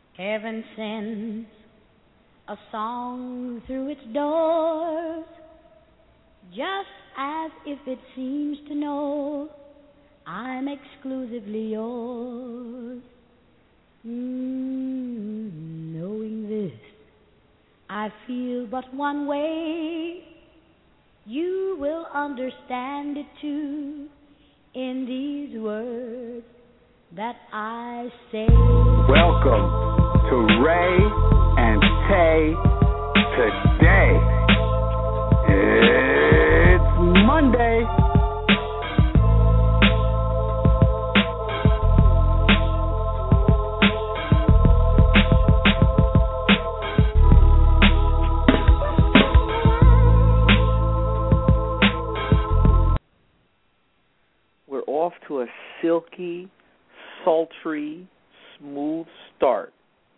Heaven sends a song through its doors, just as if it seems to know I'm exclusively yours. Knowing this, I feel but one way. You will understand it too in these words that I say. Welcome to Ray and Tay Today. It's Monday. We're off to a silky, sultry, smooth start.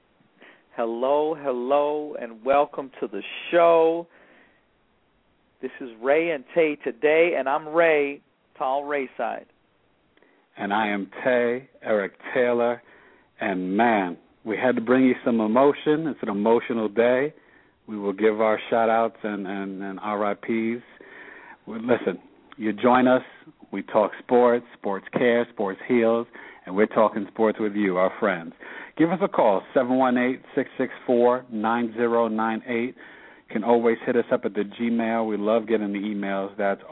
Hello, and welcome to the show. This is Ray and Tay Today, and I'm Ray, Tall Rayside. And I am Tay, Eric Taylor, and man, we had to bring you some emotion. It's an emotional day. We will give our shout-outs and RIPs. Listen, you join us. We talk sports, sports care, sports heals, and we're talking sports with you, our friends. Give us a call, 718-664-9098. You can always hit us up at the Gmail. We love getting the emails. That's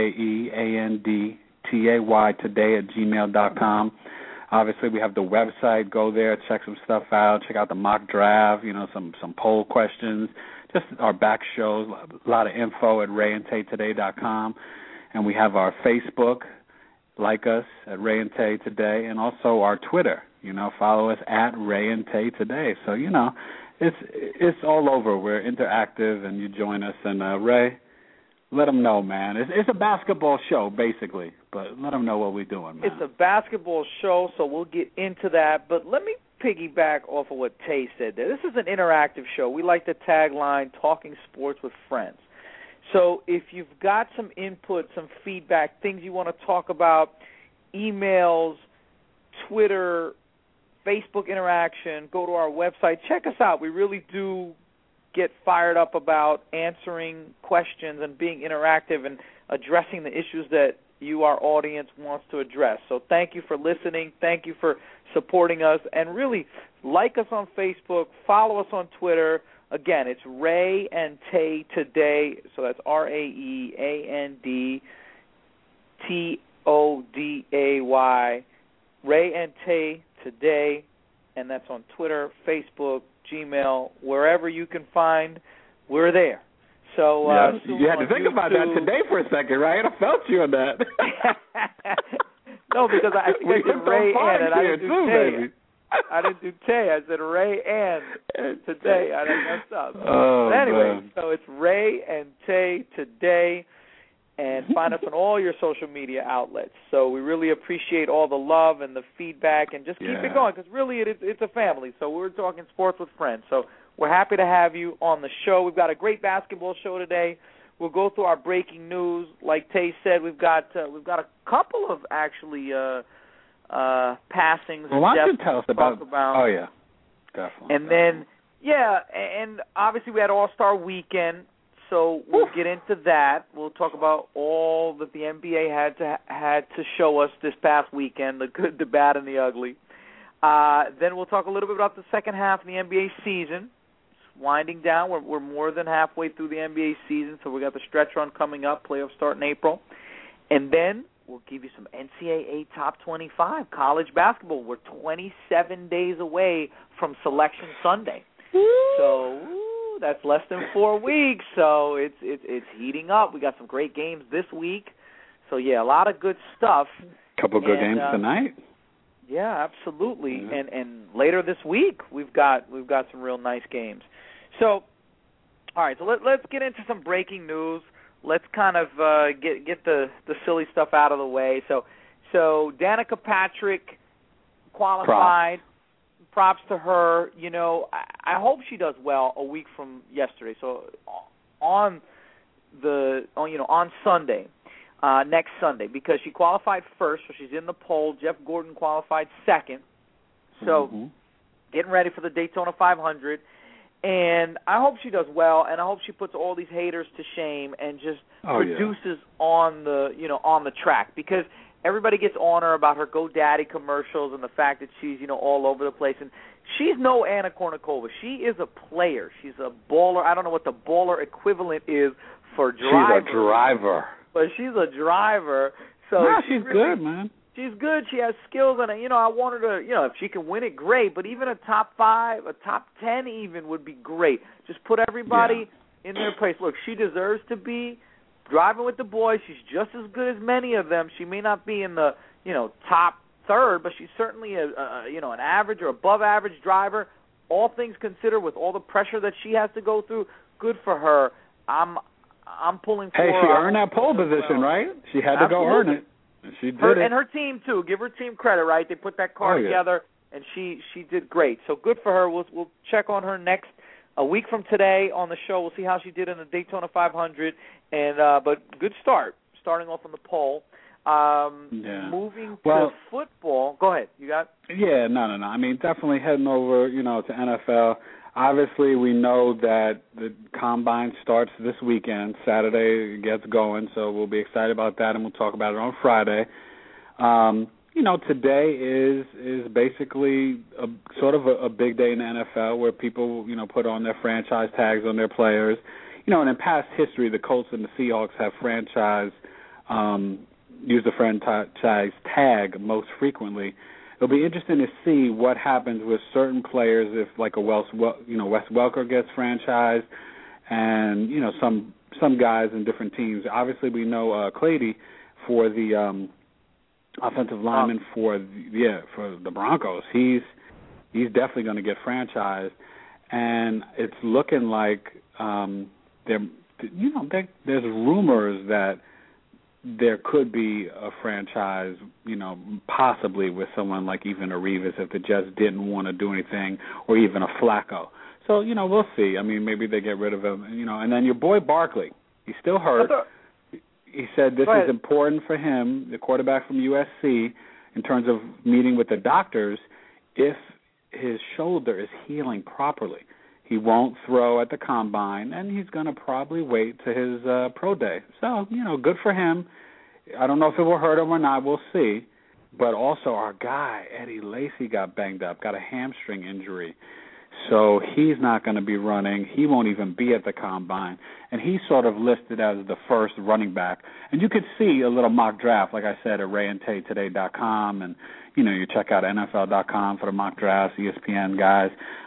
RAEANDTAY today@gmail.com. Obviously, we have the website. Go there, check some stuff out. Check out the mock draft, some poll questions, just our back shows, a lot of info at rayandtaytoday.com. And we have our Facebook, like us, at Ray and Tay Today, and also our Twitter. Follow us at Ray and Tay Today. So, it's all over. We're interactive, and you join us. And, Ray, let them know, man. It's a basketball show, basically, but let them know what we're doing, man. It's a basketball show, so we'll get into that. But let me piggyback off of what Tay said there. This is an interactive show. We like the tagline, Talking Sports with Friends. So if you've got some input, some feedback, things you want to talk about, emails, Twitter, Facebook interaction, go to our website. Check us out. We really do get fired up about answering questions and being interactive and addressing the issues that you, our audience, wants to address. So thank you for listening. Thank you for supporting us. And really, like us on Facebook, follow us on Twitter. Again, it's Ray and Tay Today, so that's RAEANDTODAY, Ray and Tay Today, and that's on Twitter, Facebook, Gmail, wherever you can find, we're there. So you had to think about that today for a second, right? I felt you on that. No, because I think I did Ray and I didn't do Tay. Baby. I didn't do Tay. I said Ray and Today. I didn't mess up. Oh, but anyway, man. So it's Ray and Tay Today, and find us on all your social media outlets. So we really appreciate all the love and the feedback, and just keep it going, because really it's a family. So we're talking sports with friends. So we're happy to have you on the show. We've got a great basketball show today. We'll go through our breaking news. Like Tay said, we've got a couple of actually passings. Well, why don't you tell us about? Oh yeah, definitely. And then and obviously we had All-Star Weekend, so we'll get into that. We'll talk about all that the NBA had to show us this past weekend, the good, the bad, and the ugly. Then we'll talk a little bit about the second half of the NBA season. It's winding down. We're more than halfway through the NBA season, so we got the stretch run coming up. Playoffs start in April, and then we'll give you some NCAA Top 25 college basketball. We're 27 days away from Selection Sunday. So that's less than 4 weeks. So it's heating up. We got some great games this week. So a lot of good stuff. Couple good games tonight. Yeah, absolutely. Mm-hmm. And later this week we've got some real nice games. So all right, so let's get into some breaking news. Let's kind of get the silly stuff out of the way. So Danica Patrick qualified. Props to her. I hope she does well a week from yesterday. So on Sunday, next Sunday, because she qualified first, so she's in the poll. Jeff Gordon qualified second. So getting ready for the Daytona 500. And I hope she does well, and I hope she puts all these haters to shame and just produces on the track, because everybody gets on her about her GoDaddy commercials and the fact that she's, all over the place. And she's no Anna Kournikova. She is a player. She's a baller. I don't know what the baller equivalent is for driver. She's a driver. But she's a driver. So she's really good, man. She's good. She has skills, and I want her to, if she can win it, great. But even a top 5, a top 10 even would be great. Just put everybody in their place. Look, she deserves to be driving with the boys. She's just as good as many of them. She may not be in the, top third, but she's certainly an average or above average driver. All things considered, with all the pressure that she has to go through, good for her. I'm pulling for her. Hey, she earned that pole position, right? She had to go earn it. She did it. And her team, too. Give her team credit, right? They put that car together, and she did great. So good for her. We'll check on her a week from today on the show. We'll see how she did in the Daytona 500. But good start, starting off on the pole. Moving to football. Go ahead. You got? Yeah, no. I mean, definitely heading over, to NFL. Obviously, we know that the Combine starts this weekend. Saturday gets going, so we'll be excited about that, and we'll talk about it on Friday. Today is basically a big day in the NFL where people, put on their franchise tags on their players. And in past history, the Colts and the Seahawks have used the franchise tag most frequently. It'll be interesting to see what happens with certain players if, like, Wes Welker gets franchised, and some guys in different teams. Obviously, we know Clady for the offensive lineman for the Broncos. He's definitely going to get franchised, and it's looking like there's rumors that there could be a franchise, possibly with someone like even a Revis if the Jets didn't want to do anything, or even a Flacco. So, we'll see. I mean, maybe they get rid of him, And then your boy Barkley, he's still hurt. He said this is important for him, the quarterback from USC, in terms of meeting with the doctors, if his shoulder is healing properly. He won't throw at the Combine, and he's going to probably wait to his pro day. So, good for him. I don't know if it will hurt him or not. We'll see. But also our guy, Eddie Lacy, got banged up, got a hamstring injury. So he's not going to be running. He won't even be at the Combine. And he's sort of listed as the first running back. And you could see a little mock draft, like I said, at RayandTayToday.com. And, you check out NFL.com for the mock drafts, ESPN guys.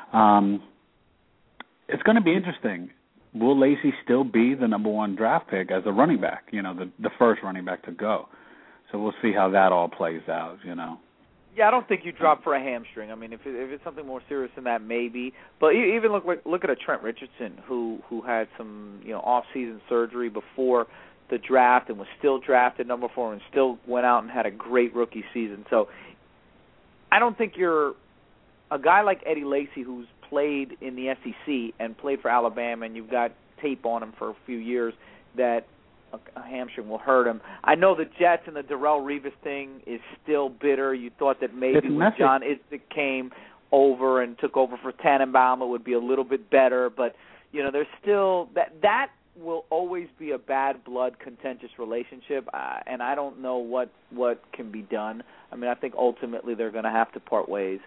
It's going to be interesting. Will Lacy still be the number 1 draft pick as a running back, the first running back to go? So we'll see how that all plays out, Yeah, I don't think you drop for a hamstring. I mean, if it's something more serious than that, maybe. But even look at a Trent Richardson who had some off-season surgery before the draft and was still drafted number 4 and still went out and had a great rookie season. So I don't think you're a guy like Eddie Lacy who's played in the SEC and played for Alabama, and you've got tape on him for a few years, that a hamstring will hurt him. I know the Jets and the Darrelle Revis thing is still bitter. You thought that maybe when John Idzik came over and took over for Tannenbaum, it would be a little bit better, but there's still that will always be a bad blood contentious relationship, and I don't know what can be done. I mean, I think ultimately they're going to have to part ways.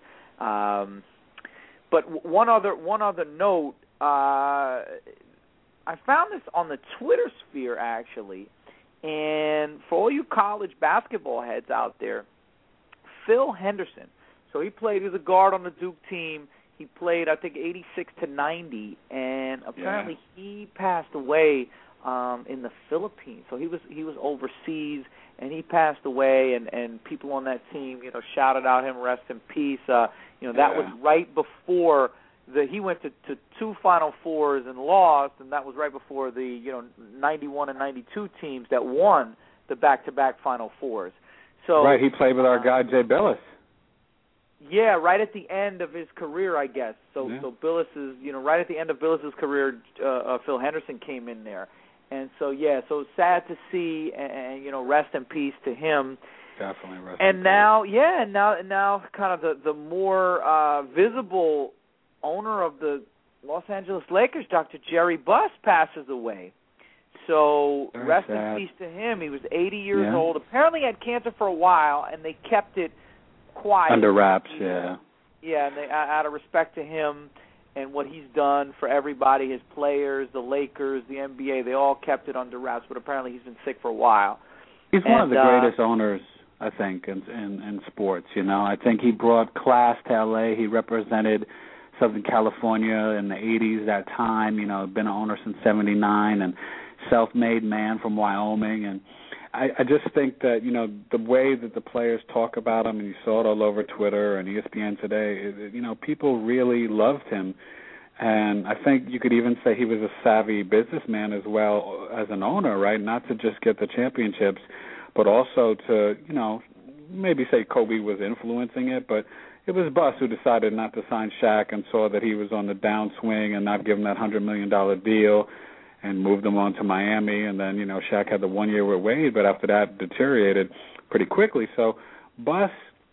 But one other note, I found this on the Twitter sphere, actually, and for all you college basketball heads out there, Phil Henderson. So he played as a guard on the Duke team. He played, I think, 86 to 90, and apparently he passed away in the Philippines. So he was overseas, and he passed away, and people on that team, shouted out him, rest in peace. That was right before he went to 2 Final Fours and lost, and that was right before the 91 and 92 teams that won the back-to-back Final Fours. So right, he played with our guy Jay Billis. Yeah, right at the end of his career, I guess. So Billis is, right at the end of Billis's career, Phil Henderson came in there. And so, so sad to see, and rest in peace to him. Definitely. And now kind of the more visible owner of the Los Angeles Lakers, Dr. Jerry Buss, passes away. So rest in peace to him. He was 80 years old. Apparently had cancer for a while, and they kept it quiet. Under wraps, yeah. Yeah, and they, out of respect to him and what he's done for everybody, his players, the Lakers, the NBA, they all kept it under wraps, but apparently he's been sick for a while. He's one of the greatest owners, I think, in sports. You know, I think he brought class to L.A. He represented Southern California in the 80s, that time. You know, been an owner since '79, and self-made man from Wyoming. And I just think that, you know, the way that the players talk about him, and you saw it all over Twitter and ESPN today, you know, people really loved him. And I think you could even say he was a savvy businessman as well as an owner, right? Not to just get the championships, but also to, you know, maybe say Kobe was influencing it, but it was Buss who decided not to sign Shaq and saw that he was on the downswing and not give him that $100 million deal and moved him on to Miami. And then, you know, Shaq had the 1 year with Wade, but after that deteriorated pretty quickly. So Buss,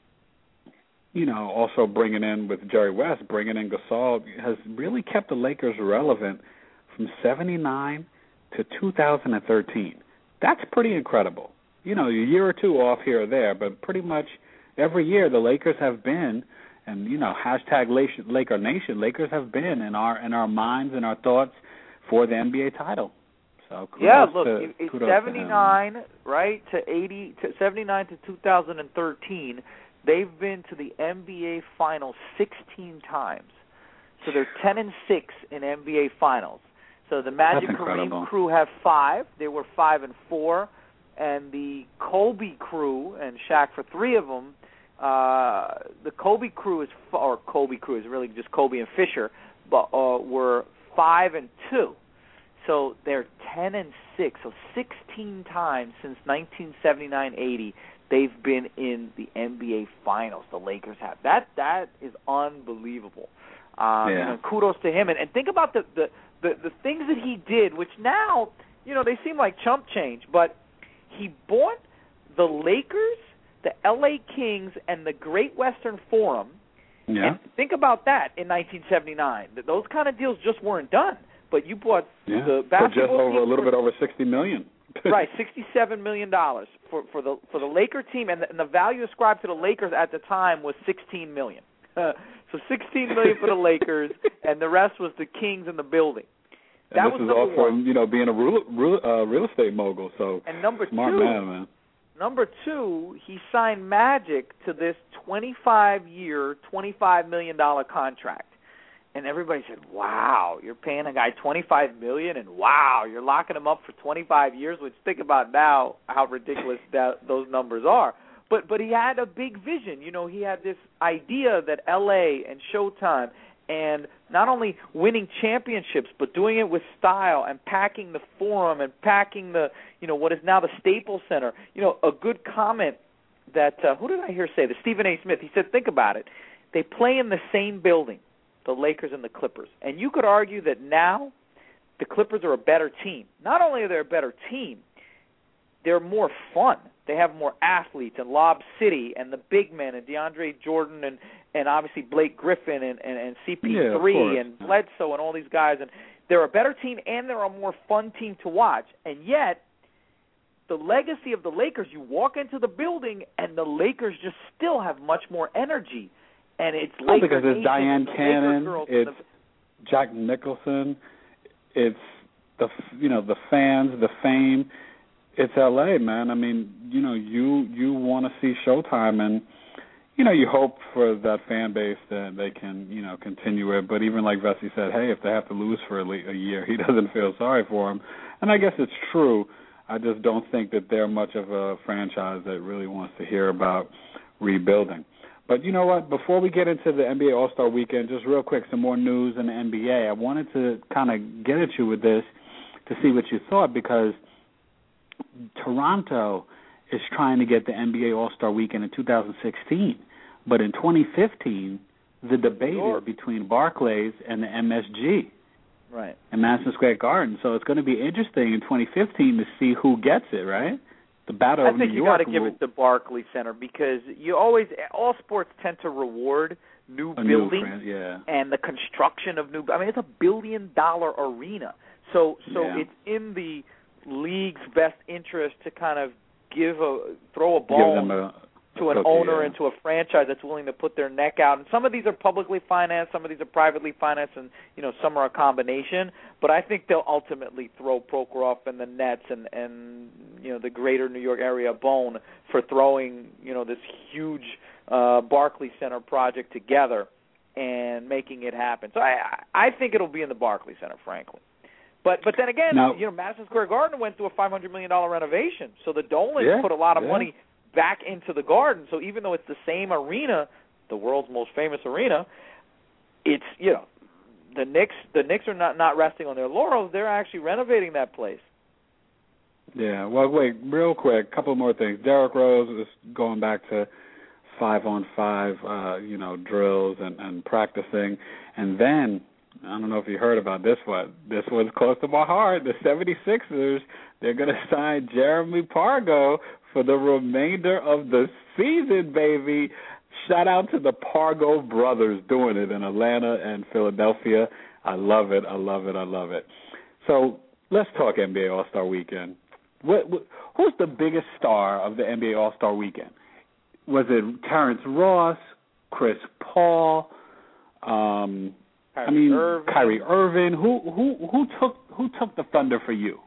you know, also bringing in with Jerry West, bringing in Gasol, has really kept the Lakers relevant from 79 to 2013. That's pretty incredible. You know, a year or two off here or there, but pretty much every year the Lakers have been, and, you know, hashtag Laker Nation, Lakers have been in our minds and our thoughts for the NBA title. So it's 79, right, to 79 to 2013. They've been to the NBA Finals 16 times. So they're 10-6 in NBA Finals. So the Magic Kareem crew have 5. They were 5-4. And the Kobe crew, and Shaq for 3 of them, the Kobe crew is really just Kobe and Fisher, but were 5-2. So they're 10-6. So 16 times since 1979-80, they've been in the NBA Finals. The Lakers have that is unbelievable. You know, kudos to him. And think about the things that he did, which now, you know, they seem like chump change, but he bought the Lakers, the LA Kings, and the Great Western Forum. Yeah. And think about that in 1979. Those kind of deals just weren't done. But you bought the basketball for just over a little bit over $60 million. Right, $67 million for the Laker team, and the value ascribed to the Lakers at the time was $16 million. So $16 million for the Lakers, and the rest was the Kings in the building. And this is all from, you know, being a real estate mogul. So and number smart two, man. Number 2, he signed Magic to this 25-year, $25 million contract. And everybody said, wow, you're paying a guy $25 million, and wow, you're locking him up for 25 years, which think about now how ridiculous those numbers are. But he had a big vision. You know, he had this idea that L.A. and Showtime and not only winning championships, but doing it with style and packing the Forum and packing the, you know, what is now the Staples Center. You know, a good comment that, who did I hear say this? Stephen A. Smith. He said, think about it. They play in the same building, the Lakers and the Clippers. And you could argue that now the Clippers are a better team. Not only are they a better team, they're more fun. They have more athletes and Lob City and the big men and DeAndre Jordan and obviously Blake Griffin and CP3 and Bledsoe and all these guys. And they're a better team and they're a more fun team to watch. And yet, the legacy of the Lakers, you walk into the building and the Lakers just still have much more energy. And it's Lakers because it's Diane Cannon, it's Jack Nicholson, it's the fans, the fame. It's L.A., man. I mean, you know, you want to see Showtime, and you know, you hope for that fan base that they can, you know, continue it. But even like Vesey said, hey, if they have to lose for a year, he doesn't feel sorry for them. And I guess it's true. I just don't think that they're much of a franchise that really wants to hear about rebuilding. But you know what? Before we get into the NBA All-Star Weekend, just real quick, some more news in the NBA. I wanted to kind of get at you with this to see what you thought, because Toronto is trying to get the NBA All-Star Weekend in 2016. But in 2015, the debate is between Barclays and the MSG. Right. In Madison Square Garden. So it's going to be interesting in 2015 to see who gets it, right? the battle of New York. I think you got to give it to Barclays Center because all sports tend to reward new buildings and the construction of new. I mean, it's $1 billion arena, so it's in the league's best interest to kind of throw a bone to an owner and to a franchise that's willing to put their neck out. And some of these are publicly financed, some of these are privately financed, and some are a combination. But I think they'll ultimately throw Prokhorov and the Nets and the greater New York area a bone for throwing this huge Barclays Center project together and making it happen. So I think it'll be in the Barclays Center, frankly. But then again, Madison Square Garden went through a $500 million renovation, so the Dolans put a lot of money back into the Garden. So even though it's the same arena, the world's most famous arena, it's the Knicks are not resting on their laurels. They're actually renovating that place. Yeah. Well, wait, real quick, couple more things. Derrick Rose is going back to 5-on-5, drills and practicing, and then I don't know if you heard about this one. This one's close to my heart. The 76ers, they're going to sign Jeremy Pargo for the remainder of the season, baby. Shout out to the Pargo brothers doing it in Atlanta and Philadelphia. I love it. I love it. I love it. So let's talk NBA All-Star Weekend. Who's the biggest star of the NBA All-Star Weekend? Was it Terrence Ross, Chris Paul, Kyrie Irving? Who took the thunder for you?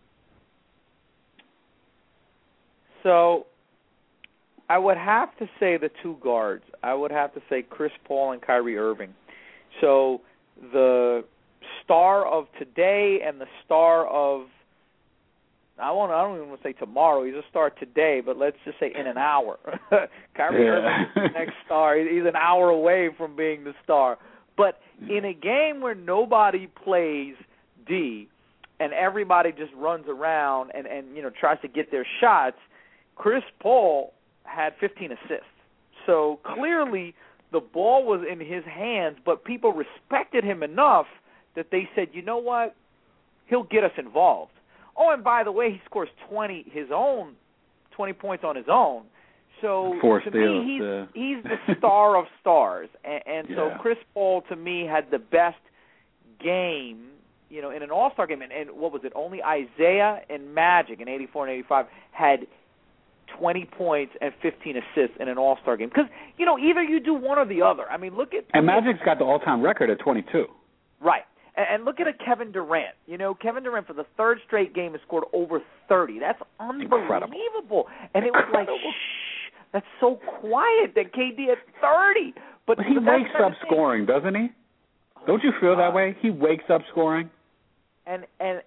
So I would have to say the two guards. I would have to say Chris Paul and Kyrie Irving. So the star of today and the star of I don't even want to say tomorrow. He's a star today, but let's just say in an hour. Kyrie Irving is the next star. He's an hour away from being the star. But in a game where nobody plays D and everybody just runs around and tries to get their shots, Chris Paul had 15 assists. So clearly the ball was in his hands, but people respected him enough that they said, you know what, he'll get us involved. Oh, and by the way, he scores 20 points on his own. So to me, he's the star of stars. And so Chris Paul, to me, had the best game, in an All-Star game. And what was it? Only Isaiah and Magic in 84 and 85 had 20 points and 15 assists in an All-Star game. Because, either you do one or the other. I mean, look at... And Magic's got the all-time record at 22. Right. And look at Kevin Durant. Kevin Durant for the third straight game has scored over 30. That's unbelievable. Incredible. And it was like, shh, that's so quiet that KD at 30. But he wakes up scoring, doesn't he? Don't you feel that way? He wakes up scoring. And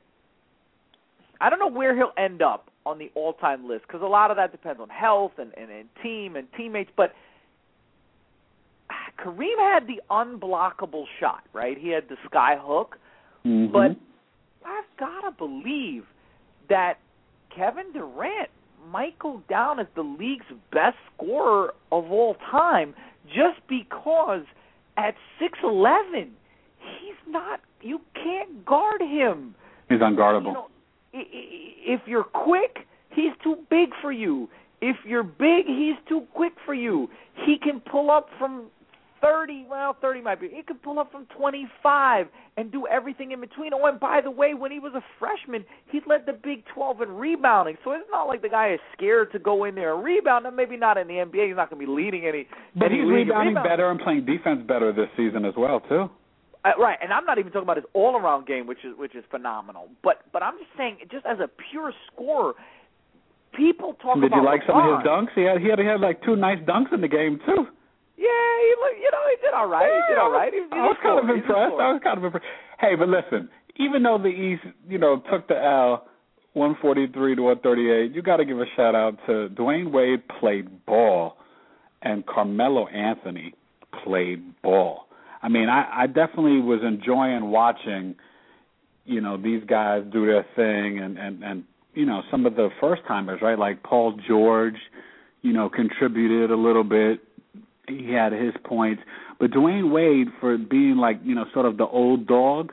I don't know where he'll end up on the all-time list because a lot of that depends on health and team and teammates. But Kareem had the unblockable shot, right? He had the sky hook. Mm-hmm. But I've got to believe that Kevin Durant might go down as the league's best scorer of all time just because at 6'11", you can't guard him. He's unguardable. If you're quick, he's too big for you. If you're big, he's too quick for you. He can pull up from 30, 30 might be. He could pull up from 25 and do everything in between. Oh, and by the way, when he was a freshman, he led the Big 12 in rebounding. So it's not like the guy is scared to go in there and rebound. And maybe not in the NBA. He's not going to be leading any. But he's rebounding better and playing defense better this season as well, too. Right, and I'm not even talking about his all-around game, which is phenomenal. But I'm just saying, just as a pure scorer, people talk about. Did you like some of his dunks? He had like 2 nice dunks in the game too. Yeah, he did all right. Yeah, He did all right. I was kind of impressed. Hey, but listen, even though the East, took the L, 143 to 138, you got to give a shout out to Dwayne Wade played ball, and Carmelo Anthony played ball. I mean, I definitely was enjoying watching, these guys do their thing, and some of the first timers, right? Like Paul George, contributed a little bit. He had his points. But Dwayne Wade, for being like, sort of the old dog,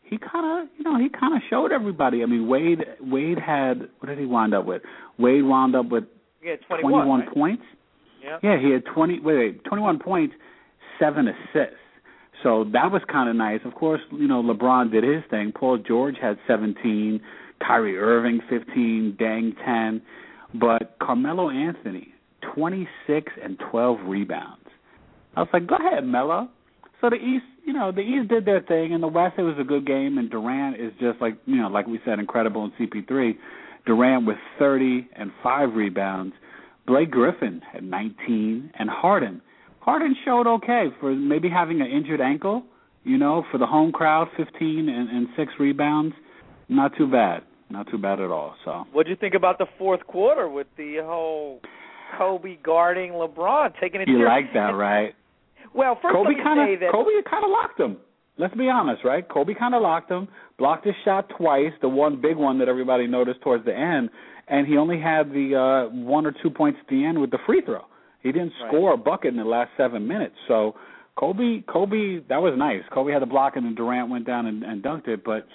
he kind of showed everybody. I mean, Wade had, what did he wind up with? Wade wound up with 21 right? points. Yeah, he had 21 points, 7 assists. So that was kind of nice. Of course, LeBron did his thing. Paul George had 17, Kyrie Irving 15, Deng 10, but Carmelo Anthony 26 and 12 rebounds. I was like, go ahead, Melo. So the East did their thing. In the West, it was a good game, and Durant is just like we said, incredible in CP3. Durant with 30 and 5 rebounds. Blake Griffin had 19, and Harden showed okay for maybe having an injured ankle, for the home crowd, 15 and 6 rebounds. Not too bad. Not too bad at all. So, what do you think about the fourth quarter with the whole Kobe guarding LeBron, taking it? You like that, right? Well, first Kobe let me say that Kobe kind of locked him. Let's be honest, right? Kobe kind of locked him, blocked his shot twice, the one big one that everybody noticed towards the end, and he only had the 1 or 2 points at the end with the free throw. He didn't score a bucket in the last 7 minutes. So Kobe, that was nice. Kobe had the block, and then Durant went down and dunked it. But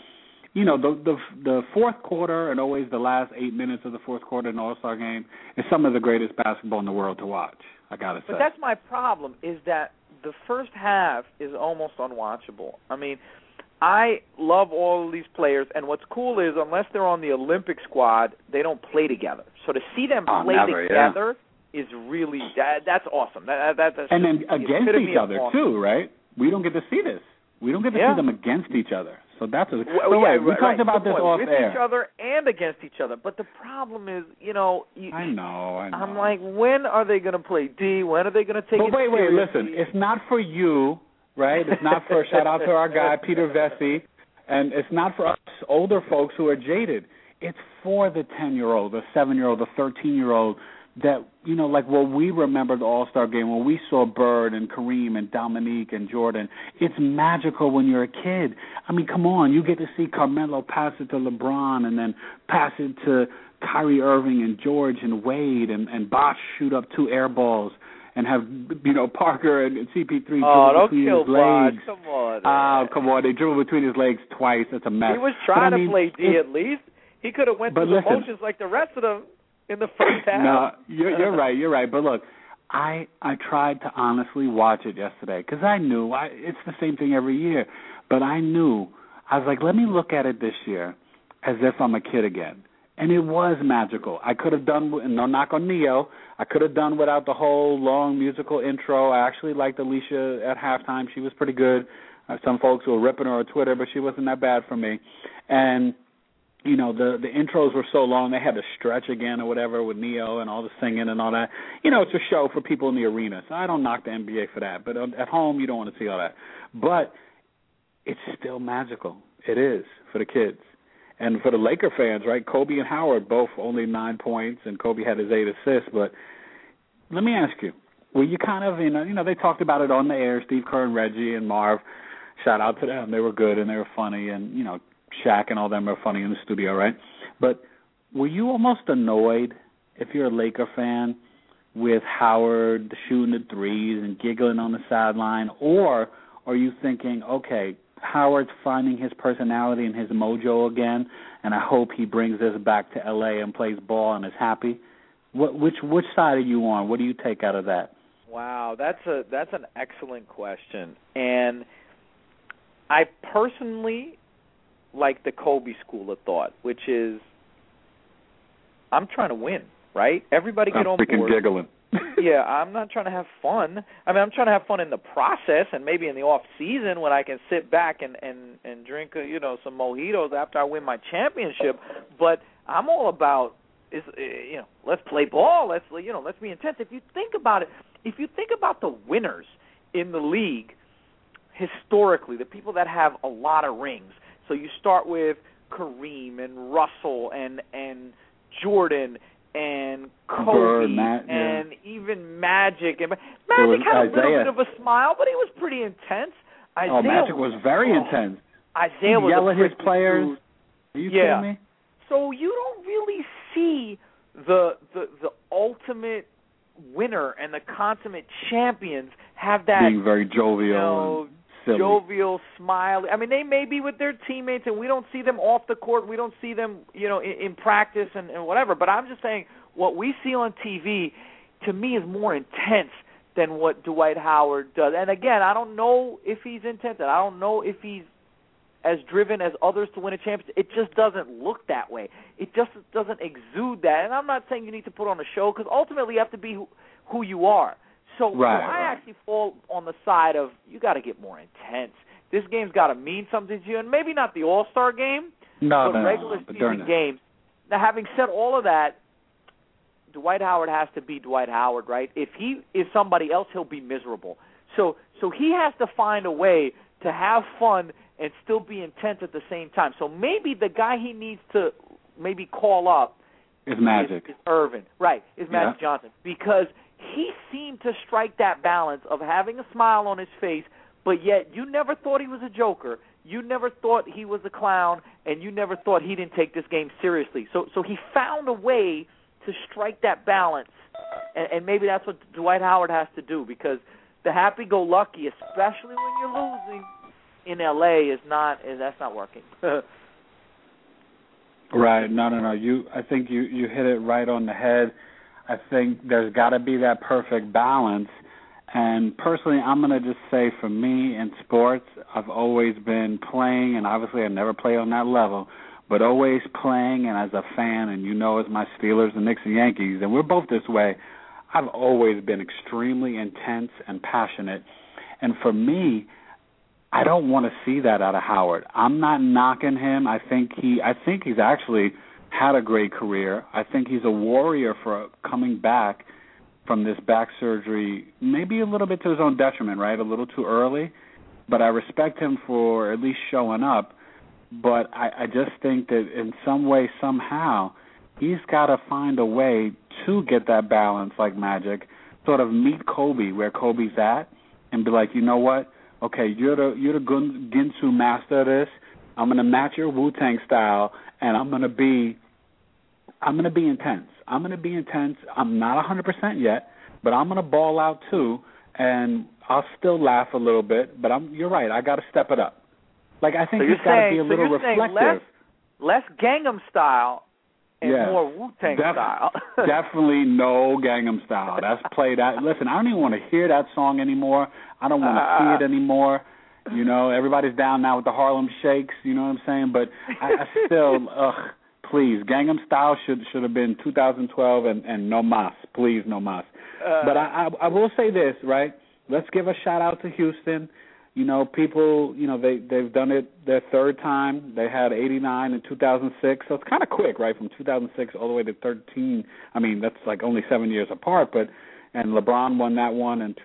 the fourth quarter and always the last 8 minutes of the fourth quarter in the All-Star game is some of the greatest basketball in the world to watch. I gotta say. But that's my problem, is that the first half is almost unwatchable. I mean, I love all of these players, and what's cool is unless they're on the Olympic squad, they don't play together. So to see them play together is really that's awesome. That's and then against each other too, right? We don't get to see this. We don't get to see them against each other. So that's we talked about this off with air. Each other and against each other. But the problem is, I know. I'm like, when are they going to play D? When are they going to take it seriously? Wait, listen. It's not for you, right? It's not for shout out to our guy Peter Vesey, and it's not for us older folks who are jaded. It's for the 10-year-old, the 7-year-old, the 13-year-old. That, like what we remember the All-Star game when we saw Bird and Kareem and Dominique and Jordan. It's magical when you're a kid. I mean, come on. You get to see Carmelo pass it to LeBron and then pass it to Kyrie Irving and George and Wade and Bosh shoot up 2 air balls and have, Parker and CP3 dribble between his legs. Bosh. Come on. Come on. They dribble between his legs twice. That's a mess. He was trying to play D at least. He could have went through the motions like the rest of them. In the first half. No, you're right. But look, I tried to honestly watch it yesterday because I knew it's the same thing every year. But I knew, I was like, let me look at it this year as if I'm a kid again. And it was magical. I could have done, no knock on Neo, I could have done without the whole long musical intro. I actually liked Alicia at halftime. She was pretty good. Some folks were ripping her on Twitter, but she wasn't that bad for me. And the intros were so long, they had to stretch again or whatever with Neo and all the singing and all that. It's a show for people in the arena, so I don't knock the NBA for that. But at home, you don't want to see all that. But it's still magical. It is for the kids. And for the Laker fans, right, Kobe and Howard both only 9 points, and Kobe had his 8 assists. But let me ask you, were you kind of, they talked about it on the air, Steve Kerr and Reggie and Marv. Shout out to them. They were good and they were funny, and, Shaq and all them are funny in the studio, right? But were you almost annoyed, if you're a Laker fan, with Howard shooting the threes and giggling on the sideline? Or are you thinking, okay, Howard's finding his personality and his mojo again, and I hope he brings this back to L.A. and plays ball and is happy? Which side are you on? What do you take out of that? Wow, that's an excellent question. And I personally like the Kobe school of thought, which is I'm trying to win, right? Everybody get on board. I'm freaking giggling. Yeah, I'm not trying to have fun. I mean, I'm trying to have fun in the process and maybe in the off season when I can sit back and drink, some mojitos after I win my championship. But I'm all about let's play ball. Let's be intense. If you think about it, if you think about the winners in the league historically, the people that have a lot of rings. So you start with Kareem and Russell and Jordan and Kobe and even Magic. And Magic had a little bit of a smile, but he was pretty intense. Magic was very intense. Isaiah was yell at his players. Dude. Are you kidding me? So you don't really see the ultimate winner and the consummate champions have that being very jovial, and silly. jovial, smiley. I mean, they may be with their teammates, and we don't see them off the court. We don't see them, in practice and whatever. But I'm just saying, what we see on TV, to me, is more intense than what Dwight Howard does. And again, I don't know if he's intense. I don't know if he's as driven as others to win a championship. It just doesn't look that way. It just doesn't exude that. And I'm not saying you need to put on a show, because ultimately you have to be who you are. So I actually fall on the side of, you got to get more intense. This game's got to mean something to you, and maybe not the All-Star game, but regular season games. Now, having said all of that, Dwight Howard has to be Dwight Howard, right? If he is somebody else, he'll be miserable. So he has to find a way to have fun and still be intense at the same time. So maybe the guy he needs to maybe call up is Magic. Is Irvin, right? Is Magic Johnson, because he seemed to strike that balance of having a smile on his face, but yet you never thought he was a joker. You never thought he was a clown, and you never thought he didn't take this game seriously. So he found a way to strike that balance, and maybe that's what Dwight Howard has to do, because the happy-go-lucky, especially when you're losing in L.A., that's not working. Right. No. I think you hit it right on the head. I think there's got to be that perfect balance. And personally, I'm going to just say, for me in sports, I've always been playing, and obviously I never play on that level, but always playing, and as a fan, and as my Steelers, the Knicks, and Yankees, and we're both this way, I've always been extremely intense and passionate. And for me, I don't want to see that out of Howard. I'm not knocking him. I think he's actually had a great career. I think he's a warrior for coming back from this back surgery, maybe a little bit to his own detriment, right? A little too early. But I respect him for at least showing up. But I just think that in some way, somehow, he's got to find a way to get that balance like Magic, sort of meet Kobe where Kobe's at and be like, you know what? Okay, you're the Ginsu master of this. I'm going to match your Wu-Tang style, and I'm going to be intense. I'm going to be intense. I'm not 100% yet, but I'm going to ball out too, and I'll still laugh a little bit, but you're right. I got to step it up. Like, I think he's got to be a little reflective. Less Gangnam Style and more Wu-Tang style. Definitely no Gangnam Style. That's played out. Listen, I don't even want to hear that song anymore. I don't want to see it anymore. Everybody's down now with the Harlem Shakes, you know what I'm saying? But I still, please, Gangnam Style should have been 2012 and no mas. Please, no mas. But I will say this, right? Let's give a shout-out to Houston. People, they've done it their third time. They had 89 in 2006, so it's kind of quick, right, from 2006 all the way to 13. I mean, that's like only 7 years apart, and LeBron won that one in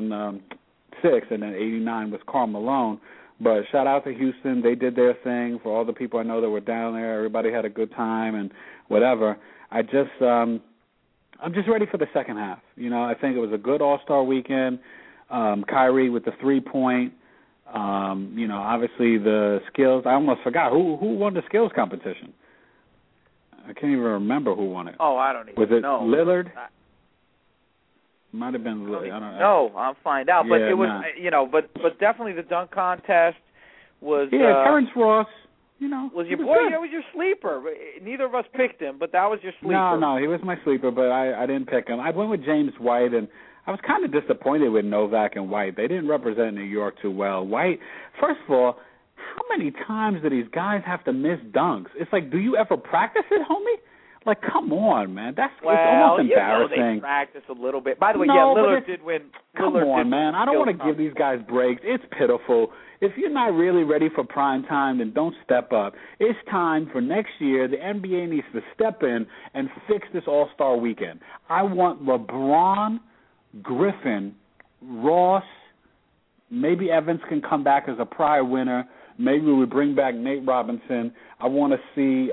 2006, and then 89 was Karl Malone. But shout out to Houston. They did their thing. For all the people I know that were down there, everybody had a good time and whatever. I'm just ready for the second half. I think it was a good All-Star weekend. Kyrie with the 3-point, obviously the skills. I almost forgot who won the skills competition. I can't even remember who won it. Oh, I don't even know. Was it Lillard? Might have been Lillard. I don't know. No, I'll find out. But it was, but definitely the dunk contest was. Yeah, Terrence Ross. Was your boy? That was your sleeper. Neither of us picked him, but that was your sleeper. No, he was my sleeper, but I didn't pick him. I went with James White, and I was kind of disappointed with Novak and White. They didn't represent New York too well. White, first of all, how many times do these guys have to miss dunks? It's like, do you ever practice it, homie? Like, come on, man. It's almost embarrassing. They practice a little bit. By the way, Lillard did win. Come on, man. I don't want to give these guys breaks. It's pitiful. If you're not really ready for prime time, then don't step up. It's time for next year. The NBA needs to step in and fix this All-Star weekend. I want LeBron, Griffin, Ross, maybe Evans can come back as a prior winner. Maybe we bring back Nate Robinson. I want to see,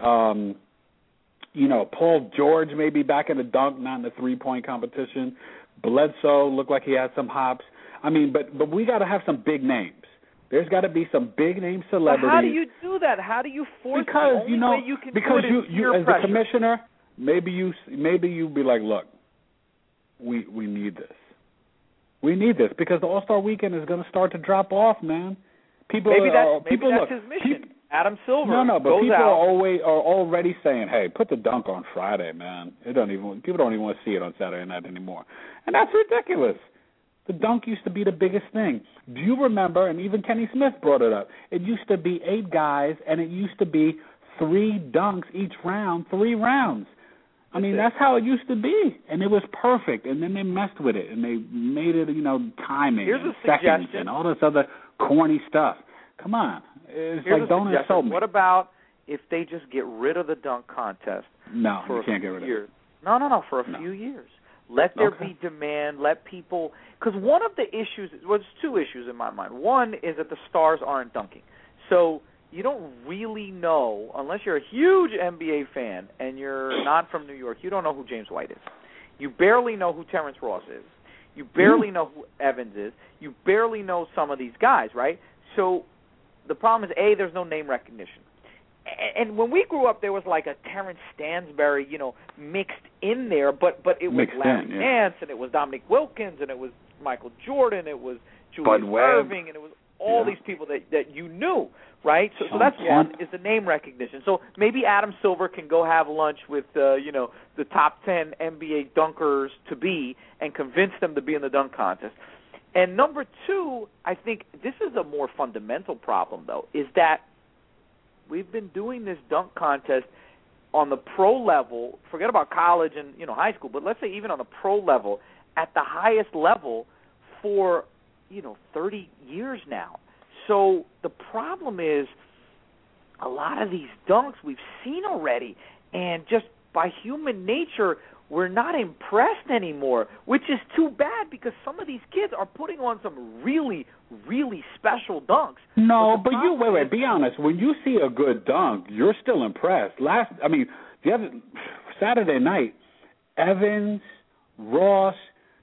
Paul George maybe back in the dunk, not in the three-point competition. Bledsoe looked like he had some hops. I mean, but we got to have some big names. There's got to be some big-name celebrities. But how do you do that? How do you force it? The only way you can do it is peer as the commissioner, maybe you be like, look, we need this. We need this because the All-Star Weekend is going to start to drop off, man. Maybe that's his mission. Adam Silver but goes people out. are already saying, "Hey, put the dunk on Friday, man." People don't even want to see it on Saturday night anymore, and that's ridiculous. The dunk used to be the biggest thing. Do you remember? And even Kenny Smith brought it up. It used to be 8 guys, and it used to be 3 dunks each round, 3 rounds. I mean, that's how it used to be, and it was perfect. And then they messed with it, and they made it, timing and seconds and all this other corny stuff. Come on. It's Here's like, don't insult me. What about if they just get rid of the dunk contest? No, you can't get rid of it. No, for a few years. Let there be demand. Let people – because one of the issues – there's 2 issues in my mind. One is that the stars aren't dunking. So you don't really know, unless you're a huge NBA fan and you're not from New York, you don't know who James White is. You barely know who Terrence Ross is. You barely know who Evans is. You barely know some of these guys, right? So the problem is, A, there's no name recognition. And when we grew up, there was like a Terrence Stansbury, mixed in there, but it was Larry Nance, and it was Dominique Wilkins, and it was Michael Jordan, it was Julius Erving, and it was all these people that you knew, right? So that's one, is the name recognition. So maybe Adam Silver can go have lunch with, the top 10 NBA dunkers to be and convince them to be in the dunk contest. And number 2, I think this is a more fundamental problem, though, is that we've been doing this dunk contest on the pro level, forget about college and, high school, but let's say even on the pro level, at the highest level for, 30 years now. So the problem is a lot of these dunks we've seen already, and just by human nature, we're not impressed anymore, which is too bad because some of these kids are putting on some really, really special dunks. No, but wait, be honest. When you see a good dunk, you're still impressed. The other Saturday night, Evans, Ross,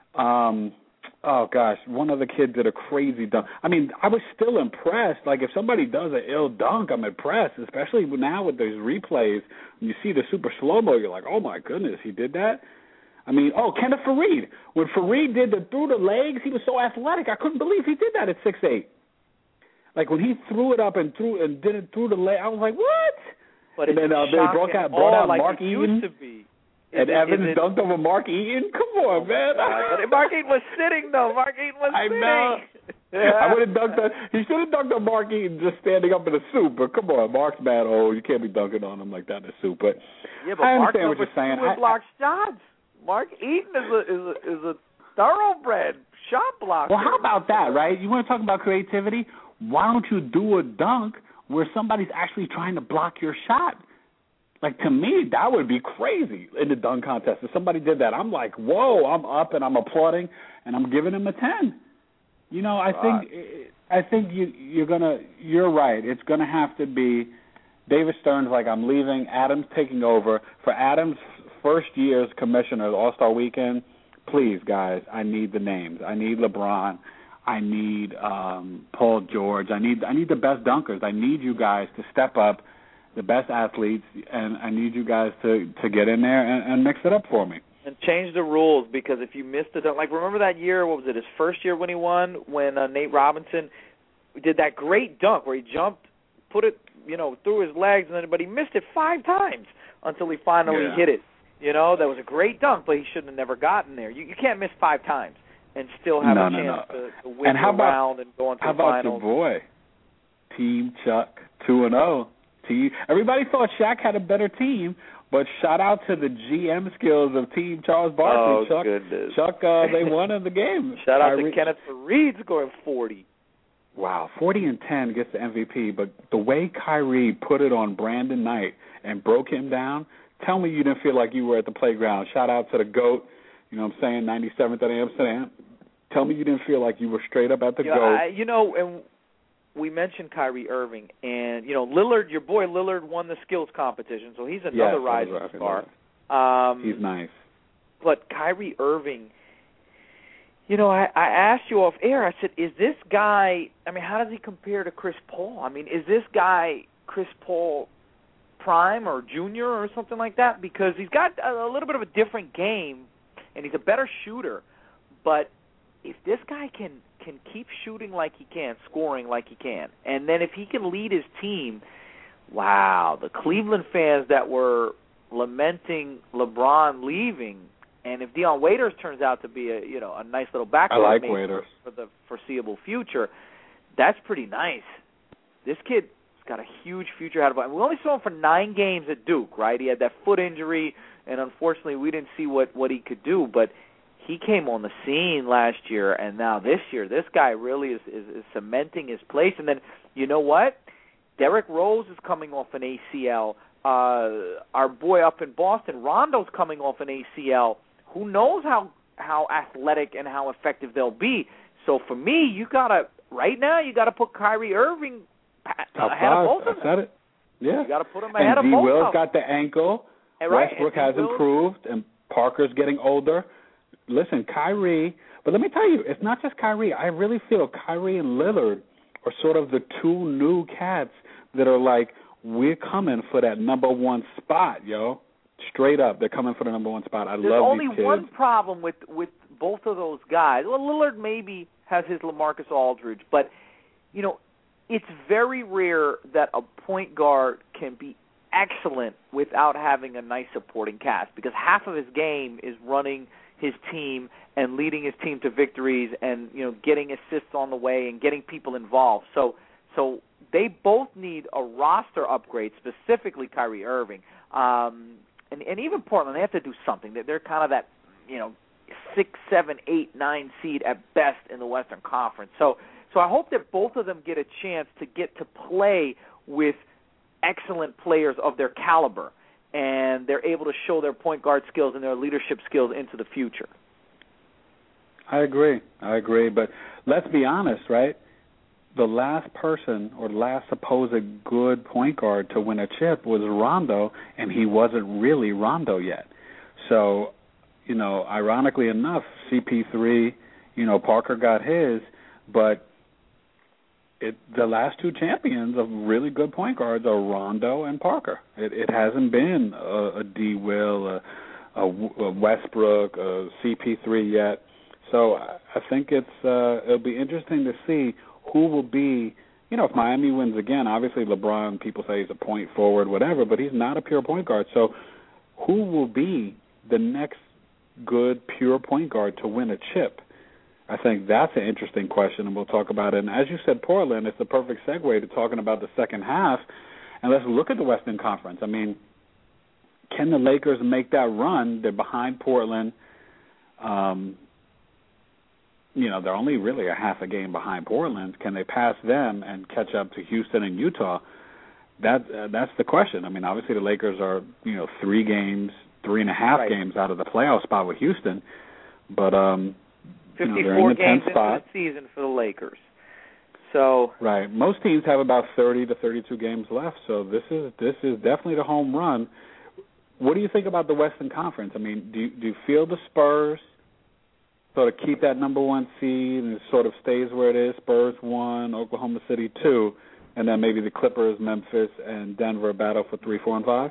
one of the kids did a crazy dunk. I mean, I was still impressed. Like, if somebody does an ill dunk, I'm impressed, especially now with those replays. When you see the super slow-mo, you're like, oh, my goodness, he did that? I mean, Kenneth Faried. When Faried did through the legs, he was so athletic. I couldn't believe he did that at 6'8". Like, when he threw it up and did it through the leg, I was like, what? But and then they brought out Mark Eaton. And Evans dunked over Mark Eaton? Come on, man. But Mark Eaton was sitting, though. I know. I would have dunked on – he should have dunked on Mark Eaton just standing up in a suit. But come on, Mark's mad old. You can't be dunking on him like that in a suit. But I understand what you're saying. Mark blocks shots. Mark Eaton is a thoroughbred shot blocker. Well, how about that, right? You want to talk about creativity? Why don't you do a dunk where somebody's actually trying to block your shot? Like, to me, that would be crazy in the dunk contest. If somebody did that, I'm like, whoa, I'm up and I'm applauding and I'm giving him a 10. I think you're right. It's gonna have to be David Stern's like, I'm leaving, Adams taking over. For Adams' first year as commissioner of the All-Star Weekend, please, guys, I need the names. I need LeBron. I need Paul George. I need the best dunkers. I need you guys to step up, the best athletes, and I need you guys to get in there and mix it up for me. And change the rules, because if you missed the dunk, like remember that year, what was it, his first year when he won, when Nate Robinson did that great dunk where he jumped, put it, through his legs, but he missed it 5 times until he finally hit it. That was a great dunk, but he should have never gotten there. You can't miss 5 times and still have a chance to win the round and go on to the finals. How about your boy, Team Chuck 2-0? Everybody thought Shaq had a better team, but shout out to the GM skills of Team Charles Barkley. Oh, goodness. Chuck, they won in the game. Shout out to Kenneth Faried scoring 40. Wow, 40 and 10 gets the MVP, but the way Kyrie put it on Brandon Knight and broke him down, tell me you didn't feel like you were at the playground. Shout out to the GOAT, 97th at Amsterdam. Tell me you didn't feel like you were straight up at the GOAT. And we mentioned Kyrie Irving, and, Lillard, your boy Lillard won the skills competition, so he's another rising star. He's nice. But Kyrie Irving, I asked you off air, I said, is this guy, how does he compare to Chris Paul? Is this guy Chris Paul prime or junior or something like that? Because he's got a little bit of a different game, and he's a better shooter, but if this guy can keep shooting like he can, scoring like he can, and then if he can lead his team, wow, the Cleveland fans that were lamenting LeBron leaving, and if Dion Waiters turns out to be a nice little backcourt for the foreseeable future, that's pretty nice. This kid's got a huge future ahead of him. We only saw him for 9 games at Duke, right? He had that foot injury, and unfortunately we didn't see what he could do, but he came on the scene last year, and now this year, this guy really is cementing his place. And then, you know what? Derrick Rose is coming off an ACL. Our boy up in Boston, Rondo's coming off an ACL. Who knows how athletic and how effective they'll be. So for me, right now, you got to put Kyrie Irving ahead of both of them. I said it. Yeah. You got to put him ahead of both of them. And D. Will's got the ankle. Right. Westbrook has improved, and Parker's getting older. Listen, Kyrie, but let me tell you, it's not just Kyrie. I really feel Kyrie and Lillard are sort of the 2 new cats that are like, we're coming for that number 1 spot, yo. Straight up, they're coming for the number 1 spot. There's love these kids. There's only one problem with both of those guys. Well, Lillard maybe has his LaMarcus Aldridge, but, it's very rare that a point guard can be excellent without having a nice supporting cast, because half of his game is running his team and leading his team to victories and, getting assists on the way and getting people involved. So they both need a roster upgrade, specifically Kyrie Irving. And even Portland, they have to do something. They're kind of that, 6, 7, 8, 9 seed at best in the Western Conference. So I hope that both of them get a chance to get to play with excellent players of their caliber, and they're able to show their point guard skills and their leadership skills into the future. I agree. But let's be honest, right? The last person or last supposed good point guard to win a chip was Rondo, and he wasn't really Rondo yet. So, ironically enough, CP3, Parker got his, but the last 2 champions of really good point guards are Rondo and Parker. It hasn't been a D. Will, a Westbrook, a CP3 yet. So I think it'll be interesting to see who will be, if Miami wins again. Obviously LeBron, people say he's a point forward, whatever, but he's not a pure point guard. So who will be the next good pure point guard to win a chip? I think that's an interesting question, and we'll talk about it. And as you said, Portland, it's the perfect segue to talking about the second half. And let's look at the Western Conference. I mean, can the Lakers make that run? They're behind Portland. They're only really a half a game behind Portland. Can they pass them and catch up to Houston and Utah? That's the question. I mean, obviously the Lakers are, 3.5 games out of the playoff spot with Houston. But 54 games into the season for the Lakers. So right, most teams have about 30 to 32 games left. So this is definitely the home run. What do you think about the Western Conference? I mean, do you feel the Spurs sort of keep that number 1 seed and it sort of stays where it is? Spurs 1, Oklahoma City 2, and then maybe the Clippers, Memphis, and Denver battle for 3, 4, and 5.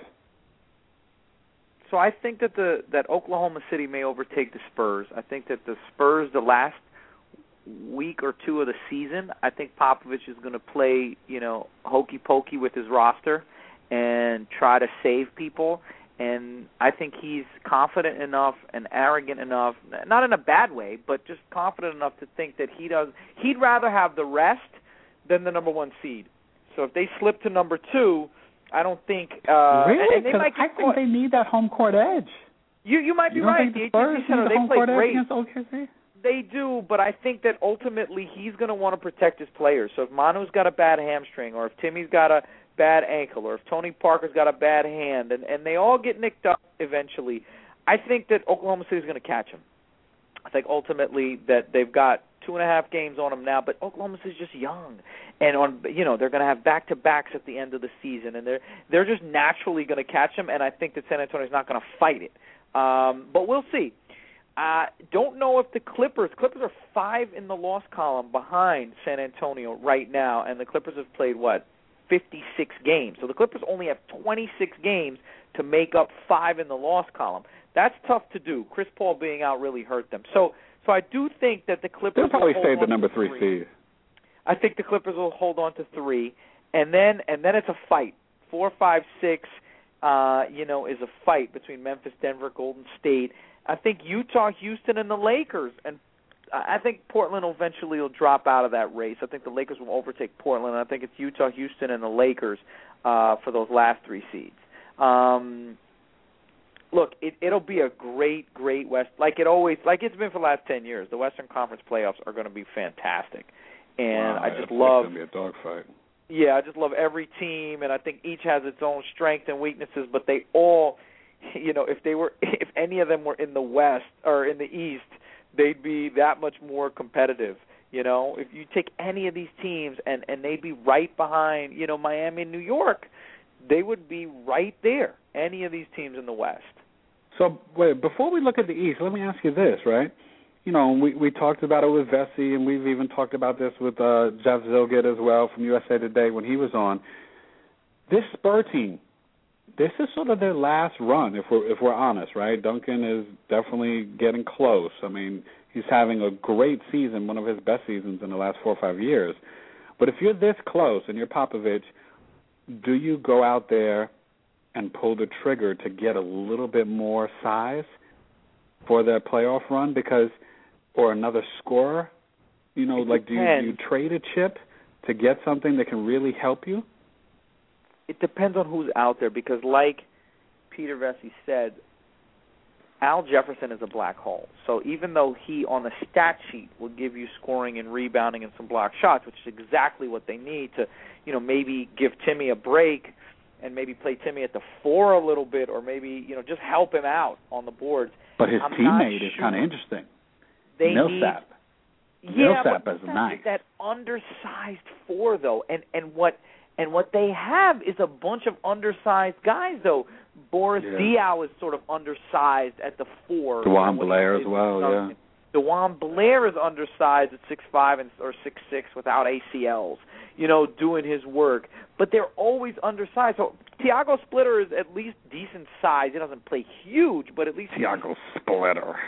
So I think that Oklahoma City may overtake the Spurs. I think that the Spurs, the last week or 2 of the season, I think Popovich is going to play, hokey pokey with his roster and try to save people. And I think he's confident enough and arrogant enough, not in a bad way, but just confident enough to think that he'd rather have the rest than the number 1 seed. So if they slip to number 2, I don't think. Really? And I think they need that home court edge. You might be right. The Spurs AT&T Center, they play great. OKC? They do, but I think that ultimately he's going to want to protect his players. So if Manu's got a bad hamstring, or if Timmy's got a bad ankle, or if Tony Parker's got a bad hand, and they all get nicked up eventually, I think that Oklahoma City's going to catch them. I think ultimately that they've got 2.5 games on them now, but Oklahoma City's just young, and they're going to have back-to-backs at the end of the season, and they're just naturally going to catch them, and I think that San Antonio's not going to fight it. But we'll see. Don't know if the Clippers are 5 in the loss column behind San Antonio right now, and the Clippers have played 56 games. So the Clippers only have 26 games to make up 5 in the loss column. That's tough to do. Chris Paul being out really hurt them. So So I do think that the Clippers They'll probably will stay hold the on number to 3 seed. I think the Clippers will hold on to 3, and then it's a fight. 4, 5, 6, is a fight between Memphis, Denver, Golden State. I think Utah, Houston, and the Lakers, and I think Portland eventually will drop out of that race. I think the Lakers will overtake Portland. I think it's Utah, Houston, and the Lakers for those last 3 seeds. Look, it'll be a great, great West, like it's been for the last 10 years. The Western Conference playoffs are going to be fantastic, and I just love. It's going to be a dogfight. Yeah, I just love every team, and I think each has its own strengths and weaknesses, but they all, if any of them were in the West or in the East, they'd be that much more competitive. If you take any of these teams and they'd be right behind, Miami and New York, they would be right there, any of these teams in the West. So, wait, before we look at the East, let me ask you this, right? We talked about it with Vesey, and we've even talked about this with Jeff Zilgett as well from USA Today when he was on. This Spur team, this is sort of their last run, if we're honest, right? Duncan is definitely getting close. I mean, he's having a great season, one of his best seasons in the last 4 or 5 years. But if you're this close and you're Popovich, do you go out there and pull the trigger to get a little bit more size for that playoff run? Or another scorer? Do you trade a chip to get something that can really help you? It depends on who's out there, because like Peter Vesey said, Al Jefferson is a black hole. So even though he on the stat sheet will give you scoring and rebounding and some block shots, which is exactly what they need to, maybe give Timmy a break and maybe play Timmy at the 4 a little bit, or maybe, just help him out on the boards. But his teammate is kind of interesting. Millsap. Millsap is nice. That undersized 4, though, and what they have is a bunch of undersized guys, though. Boris Diaw is sort of undersized at the 4. DeJuan Blair as well, yeah. DeJuan Blair is undersized at 6'5" or 6'6" without ACLs, doing his work. But they're always undersized. So Tiago Splitter is at least decent size. He doesn't play huge, but at least Tiago Splitter.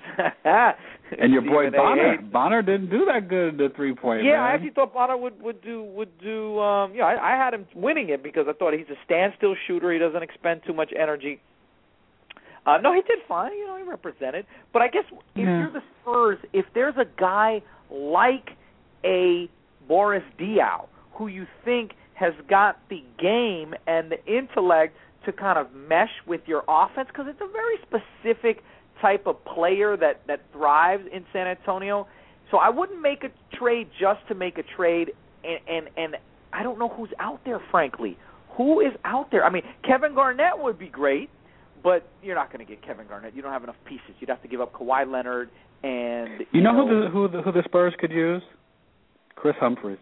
And your boy Bonner. Bonner didn't do that good at the 3-point. Yeah, I actually thought Bonner would do. I had him winning it because I thought he's a standstill shooter. He doesn't expend too much energy. No, he did fine. He represented. But I guess if you're the Spurs, if there's a guy like a Boris Diaw who you think has got the game and the intellect to kind of mesh with your offense, because it's a very specific type of player that thrives in San Antonio. So I wouldn't make a trade just to make a trade, and I don't know who's out there, frankly. Who is out there? I mean, Kevin Garnett would be great, but you're not going to get Kevin Garnett. You don't have enough pieces. You'd have to give up Kawhi Leonard and... You know who the Spurs could use? Chris Humphries.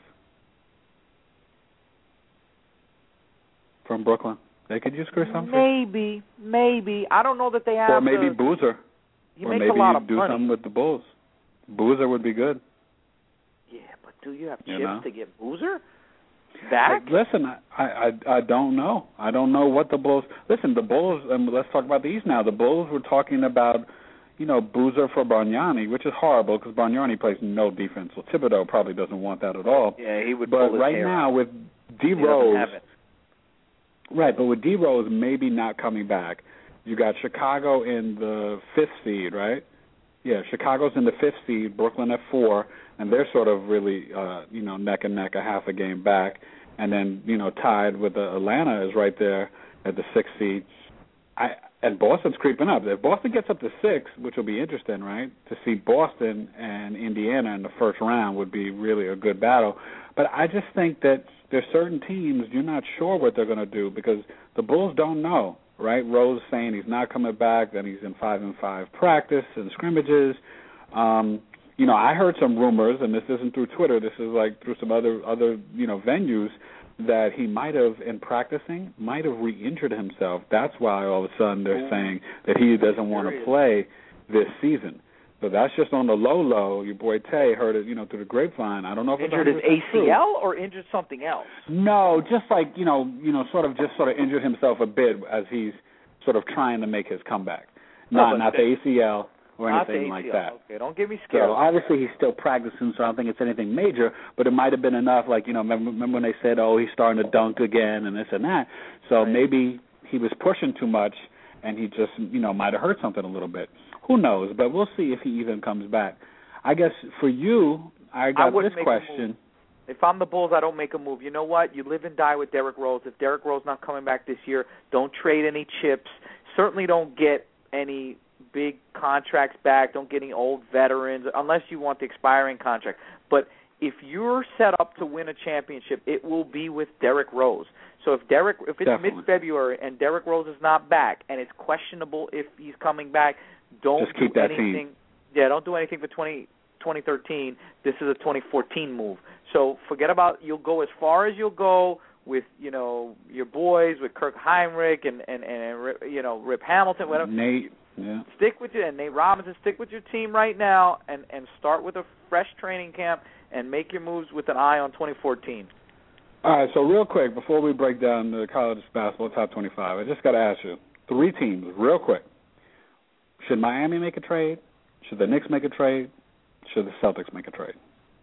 From Brooklyn. They could use Chris Humphries. Maybe. I don't know that they have... Or maybe Boozer. He makes a lot of do money. something with the Bulls. Boozer would be good. Yeah, but do you have chips to get Boozer back? Listen, I don't know. I don't know what the Bulls... Listen, the Bulls, and let's talk about the East now. The Bulls were talking about, Boozer for Bargnani, which is horrible because Bargnani plays no defense. So Thibodeau probably doesn't want that at all. Yeah, he would. But right now with D Rose... Right, but with D Rose maybe not coming back, you got Chicago in the 5th seed, right? Yeah, Chicago's in the 5th seed, Brooklyn at 4, and they're sort of really, neck and neck, a half a game back. And then, tied with Atlanta is right there at the 6th seed. And Boston's creeping up. If Boston gets up to 6, which will be interesting, right? To see Boston and Indiana in the first round would be really a good battle. But I just think that there's certain teams you're not sure what they're going to do because the Bulls don't know, right? Rose saying he's not coming back, then he's in 5-5 practice and scrimmages. I heard some rumors, and this isn't through Twitter. This is like through some other venues that he might have, in practicing, might have re-injured himself. That's why all of a sudden they're saying that he doesn't want to play this season. So that's just on the low. Your boy Tay heard it, through the grapevine. I don't know if injured his ACL or injured something else. No, just like sort of injured himself a bit as he's sort of trying to make his comeback. Not the ACL. or anything like that. Okay, don't get me scared. So obviously he's still practicing, so I don't think it's anything major, but it might have been enough, like, remember when they said, oh, he's starting to dunk again and this and that. So maybe he was pushing too much and he just, might have hurt something a little bit. Who knows? But we'll see if he even comes back. I guess for you, I got this question. If I'm the Bulls, I don't make a move. You know what? You live and die with Derrick Rose. If Derrick Rose not coming back this year, don't trade any chips. Certainly don't get any big contracts back. Don't get any old veterans unless you want the expiring contract. But if you're set up to win a championship, it will be with Derrick Rose. So if it's mid-February and Derrick Rose is not back and it's questionable if he's coming back, don't just keep do that anything. team. Yeah, don't do anything for 2013. This is a 2014 move. So forget about, you'll go as far as you'll go with, your boys, with Kirk Heinrich and Rip Hamilton, whatever. Nate, yeah. Stick with you, and Nate Robinson, stick with your team right now and start with a fresh training camp and make your moves with an eye on 2014. All right, so real quick, before we break down the college basketball top 25, I just got to ask you, 3 teams, real quick. Should Miami make a trade? Should the Knicks make a trade? Should the Celtics make a trade?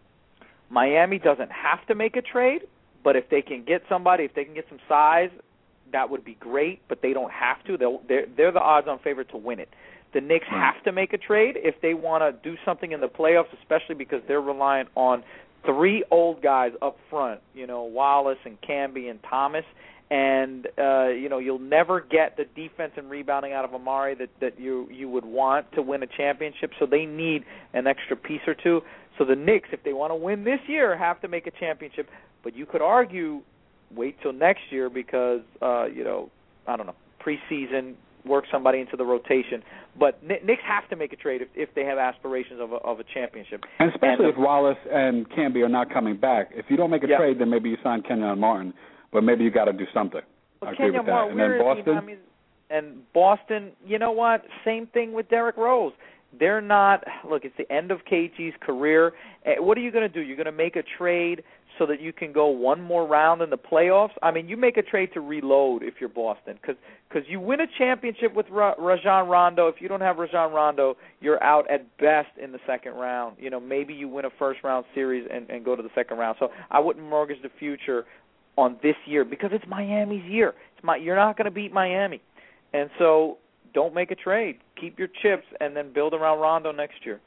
Miami doesn't have to make a trade, but if they can get somebody, if they can get some size, that would be great, but they don't have to. They're the odds-on favorite to win it. The Knicks have to make a trade if they want to do something in the playoffs, especially because they're reliant on 3 old guys up front, Wallace and Camby and Thomas, and you'll never get the defense and rebounding out of Amari that you would want to win a championship, so they need an extra piece or two. So the Knicks, if they want to win this year, have to make a championship. But you could argue wait till next year because, I don't know, preseason, work somebody into the rotation. But Knicks have to make a trade if they have aspirations of a championship. And especially if Wallace and Camby are not coming back. If you don't make a trade, then maybe you sign Kenyon Martin. But maybe you got to do something. Well, I agree with that. And then Boston? And Boston, you know what? Same thing with Derrick Rose. They're not – look, it's the end of KG's career. What are you going to do? You're going to make a trade so that you can go one more round in the playoffs? I mean, you make a trade to reload if you're Boston because you win a championship with Rajon Rondo. If you don't have Rajon Rondo, you're out at best in the second round. Maybe you win a first-round series and go to the second round. So I wouldn't mortgage the future on this year because it's Miami's year. You're not going to beat Miami. And so don't make a trade. Keep your chips and then build around Rondo next year.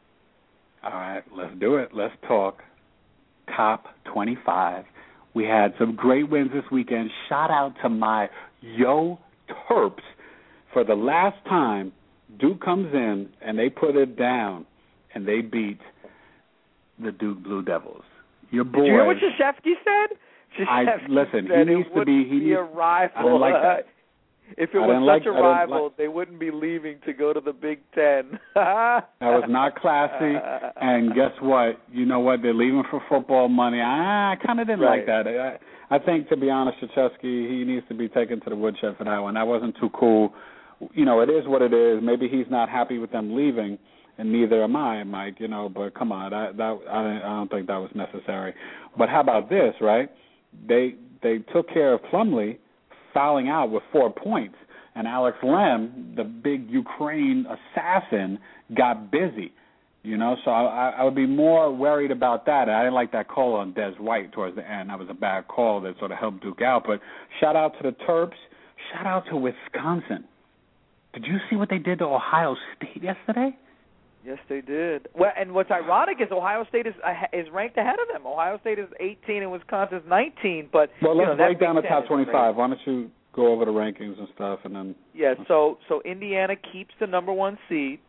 All right, let's do it. Let's talk top 25. We had some great wins this weekend. Shout out to my Terps. For the last time, Duke comes in and they put it down and they beat the Duke Blue Devils. Your boy. Did you hear what Krzyzewski said? Listen, he needs to be a rival. I didn't like that. If it was such a rival, they wouldn't be leaving to go to the Big Ten. That was not classy. And guess what? You know what? They're leaving for football money. I kind of didn't like that. I think, to be honest, Krzyzewski, he needs to be taken to the woodshed for that one. That wasn't too cool. It is what it is. Maybe he's not happy with them leaving, and neither am I, Mike. But come on, I don't think that was necessary. But how about this, right? They took care of Plumlee, fouling out with 4 points, and Alex Lem, the big Ukraine assassin, got busy. So I would be more worried about that. I didn't like that call on Des White towards the end. That was a bad call that sort of helped Duke out. But shout out to the Terps. Shout out to Wisconsin. Did you see what they did to Ohio State yesterday? Yes, they did. Well, and what's ironic is Ohio State is ranked ahead of them. Ohio State is 18 and Wisconsin's 19. But let's break down the top 25. Why don't you go over the rankings and stuff, and then So Indiana keeps the number 1 seed,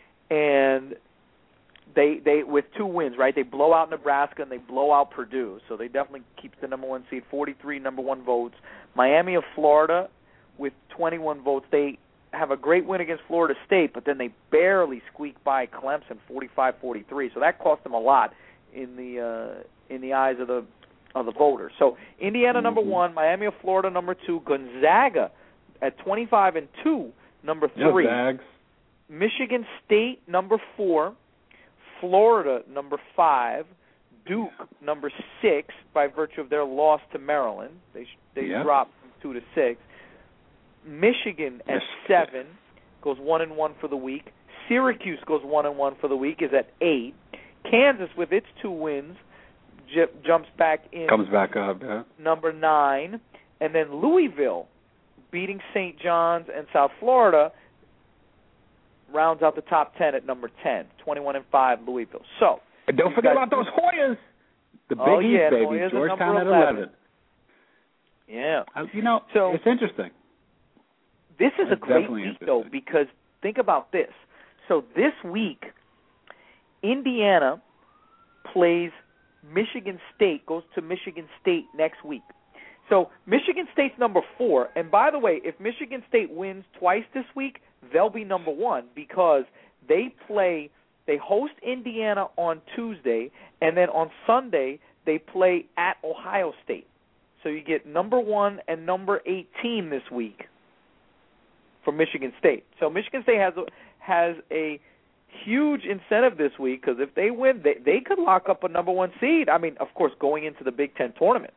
and they with 2 wins, right? They blow out Nebraska and they blow out Purdue, so they definitely keep the number 1 seed. 43 number 1 votes. Miami of Florida with 21 votes. They have a great win against Florida State, but then they barely squeak by Clemson 45-43. So that cost them a lot in the eyes of the voters. So Indiana number 1, Miami of Florida number 2, Gonzaga at 25-2 number 3, Zags. Michigan State number 4, Florida number 5, Duke number 6 by virtue of their loss to Maryland. They dropped from 2 to 6. Michigan at 7 goes 1-1 for the week. Syracuse goes 1-1 for the week, is at 8. Kansas, with its 2 wins, jumps back in. Comes back up, yeah. Number 9. And then Louisville, beating St. John's and South Florida, rounds out the top 10 at number 10. 21-5 Louisville. So, and don't forget about those Hoyas. The Big East, baby. Hoyas Georgetown at 11. Yeah. So it's interesting. This is a great week, though, because think about this. So this week, Indiana plays Michigan State, goes to Michigan State next week. So Michigan State's number 4. And by the way, if Michigan State wins twice this week, they'll be number 1 because they host Indiana on Tuesday, and then on Sunday they play at Ohio State. So you get number 1 and number 18 this week for Michigan State. So Michigan State has a huge incentive this week because if they win, they could lock up a number 1 seed. I mean, of course, going into the Big Ten tournament.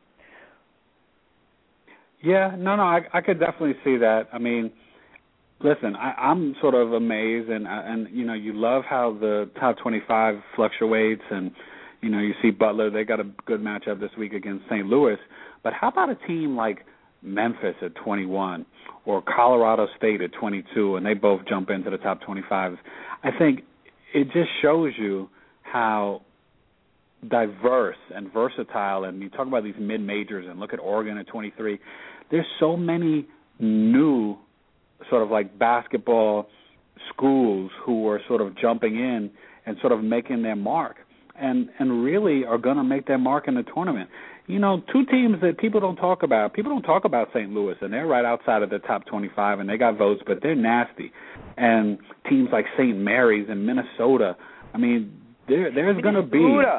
Yeah, no, I could definitely see that. I mean, listen, I'm sort of amazed, and you know, you love how the top 25 fluctuates, and you know, you see Butler, they got a good matchup this week against St. Louis, but how about a team like Memphis at 21 or Colorado State at 22, and they both jump into the top 25? I think it just shows you how diverse and versatile, and you talk about these mid-majors and look at Oregon at 23. There's so many new sort of like basketball schools who are sort of jumping in and sort of making their mark and really are going to make their mark in the tournament. You know, 2 teams that people don't talk about. People don't talk about St. Louis, and they're right outside of the top 25, and they got votes, but they're nasty. And teams like St. Mary's and Minnesota, I mean, there's going to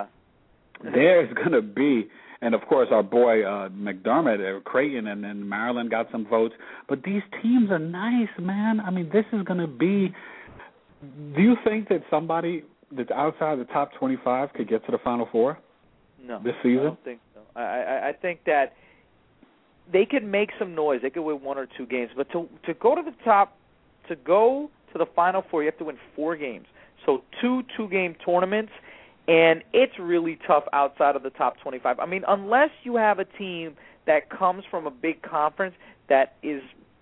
be, and of course our boy McDermott, Creighton, and then Maryland got some votes. But these teams are nice, man. I mean, this is going to be. Do you think that somebody that's outside the top 25 could get to the Final Four? No, this season? I don't think so. I think that they could make some noise. They could win 1 or 2 games, but to go to the top, to go to the Final Four, you have to win 4 games. So 2 2-game tournaments. And it's really tough outside of the top 25. I mean, unless you have a team that comes from a big conference that is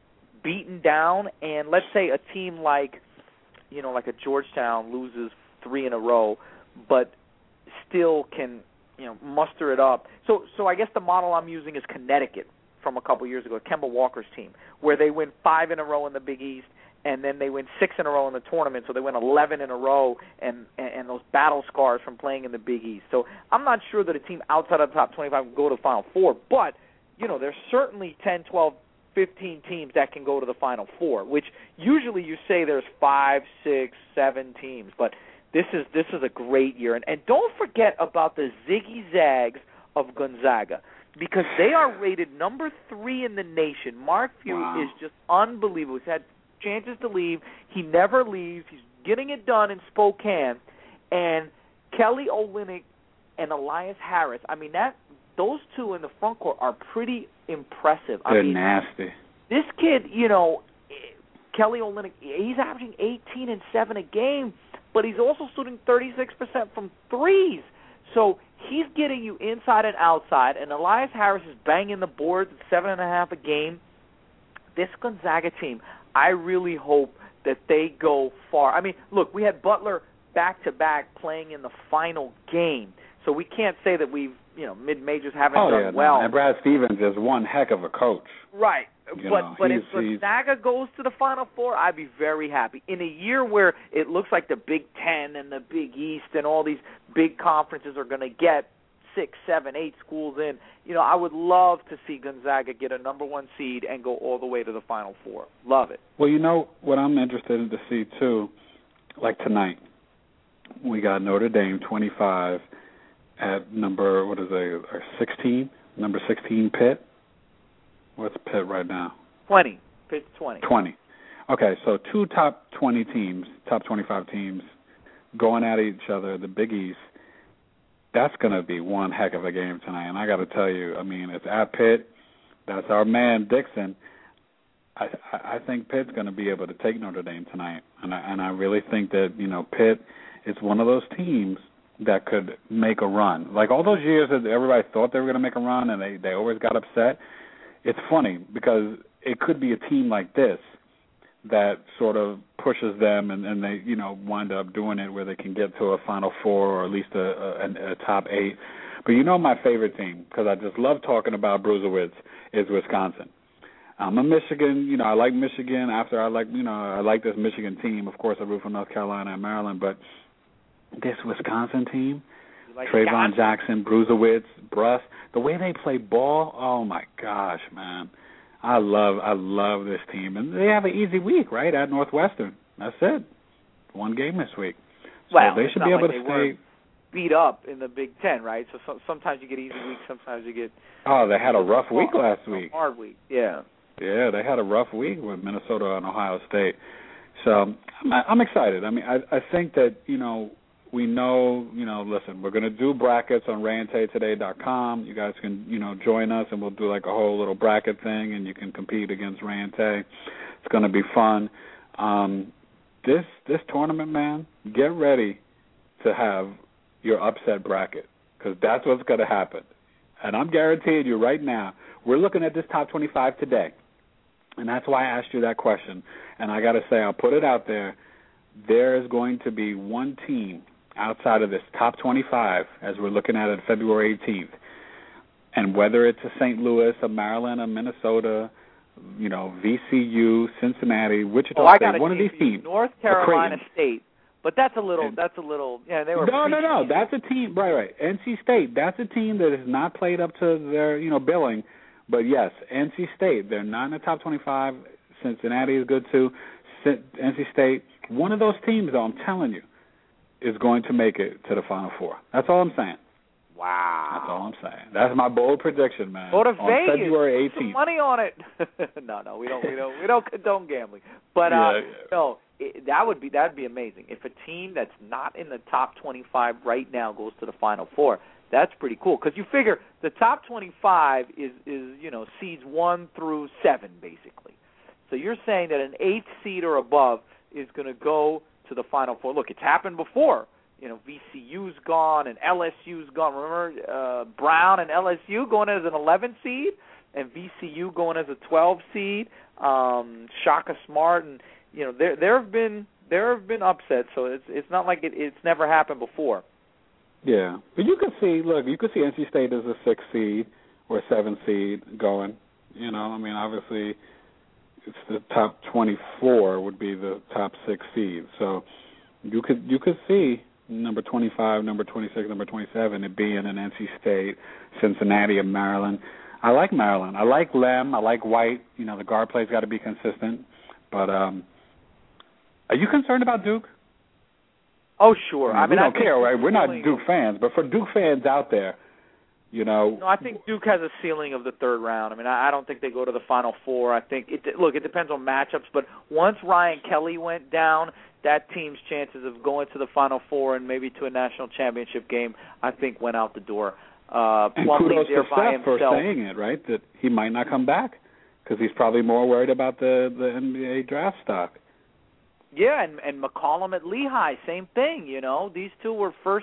beaten down, and let's say a team like, you know, like a Georgetown loses 3 in a row, but still can, you know, muster it up. So I guess the model I'm using is Connecticut from a couple years ago, Kemba Walker's team, where they win 5 in a row in the Big East, and then they win 6 in a row in the tournament, so they win 11 in a row, and those battle scars from playing in the Big East. So I'm not sure that a team outside of the top 25 can go to the Final Four, but, you know, there's certainly 10, 12, 15 teams that can go to the Final Four, which usually you say there's 5, 6, 7 teams, but this is a great year. And don't forget about the Ziggy Zags of Gonzaga, because they are rated number 3 in the nation. Mark Few is just unbelievable. He's had chances to leave. He never leaves. He's getting it done in Spokane. And Kelly Olynyk and Elias Harris, I mean, those 2 in the front court are pretty impressive. They're nasty. This kid, you know, Kelly Olynyk, he's averaging 18 and 7 a game, but he's also shooting 36% from threes. So he's getting you inside and outside, and Elias Harris is banging the boards at 7.5 a game. This Gonzaga team, I really hope that they go far. I mean, look, we had Butler back-to-back playing in the final game, so we can't say that we've, you know, mid-majors haven't done well. No. And Brad Stevens is one heck of a coach. Right. But if Gonzaga goes to the Final Four, I'd be very happy. In a year where it looks like the Big Ten and the Big East and all these big conferences are going to get 6, 7, 8 schools in, you know, I would love to see Gonzaga get a number 1 seed and go all the way to the Final Four. Love it. Well, you know what I'm interested in to see, too, like tonight, we got Notre Dame 25 at number, 16? Number 16 Pitt. What's Pitt right now? 20. Pitt's 20. 20. Okay, so 2 top 20 teams, top 25 teams, going at each other, the Big East. That's going to be one heck of a game tonight. And I got to tell you, I mean, it's at Pitt. That's our man, Dixon. I think Pitt's going to be able to take Notre Dame tonight, and I really think that Pitt is one of those teams that could make a run. Like all those years that everybody thought they were going to make a run, and they always got upset. It's funny because it could be a team like this that sort of pushes them, and they wind up doing it where they can get to a Final Four or at least a top 8. But my favorite team, because I just love talking about Bruisewitz, is Wisconsin. I'm a Michigan, I like Michigan. I like this Michigan team. Of course, I root for North Carolina and Maryland, but this Wisconsin team, like Trayvon Jackson, Bruisewitz, Bruss, the way they play ball, oh my gosh, man. I love this team. And they have an easy week, right, at Northwestern. That's it. One game this week. So they should be able to stay beat up in the Big Ten, right? So sometimes you get easy weeks, sometimes you get... Oh, they had a rough week last week. Hard week, yeah. Yeah, they had a rough week with Minnesota and Ohio State. So I'm excited. I mean, I think that, we know, listen, we're going to do brackets on RayandTayToday.com. You guys can, join us, and we'll do like a whole little bracket thing, and you can compete against Ray and Tay. It's going to be fun. This tournament, man, get ready to have your upset bracket, because that's what's going to happen. And I'm guaranteeing you right now, we're looking at this top 25 today. And that's why I asked you that question. And I got to say, I'll put it out there. There is going to be one team outside of this top 25, as we're looking at it February 18th. And whether it's a St. Louis, a Maryland, a Minnesota, VCU, Cincinnati, Wichita State, one of these teams. North Carolina State. But that's a little, they were... No, that's a team, right. NC State, that's a team that has not played up to their, billing. But, yes, NC State, they're not in the top 25. Cincinnati is good, too. NC State, one of those teams, though, I'm telling you, is going to make it to the Final Four. That's all I'm saying. Wow. That's all I'm saying. That's my bold prediction, man. Go to on Vegas. February 18th. Put some money on it. No, we don't condone gambling. But no, that'd be amazing. If a team that's not in the top 25 right now goes to the Final Four, that's pretty cool. Because you figure the top 25 is seeds 1 through 7 basically. So you're saying that an 8th seed or above is going to go to the Final Four. Look, it's happened before. VCU's gone and LSU's gone. Remember Brown and LSU going as an 11th seed and VCU going as a 12 seed. Shaka Smart, and there have been upsets. So it's not like it's never happened before. Yeah, but you could see NC State as a 6th seed or a 7th seed going. Obviously it's the top 24 would be the top 6 seeds. So you could see number 25, number 26, number 27, it being an NC State, Cincinnati, and Maryland. I like Maryland. I like Lem. I like White. The guard play's got to be consistent. But are you concerned about Duke? Oh, sure. We don't care, right? We're not Duke fans. But for Duke fans out there, No, I think Duke has a ceiling of the 3rd round. I don't think they go to the Final Four. I think, it depends on matchups. But once Ryan Kelly went down, that team's chances of going to the Final Four and maybe to a national championship game, I think, went out the door. And kudos to Steph for saying it, right, that he might not come back because he's probably more worried about the NBA draft stock. Yeah, and McCollum at Lehigh, same thing, These two were first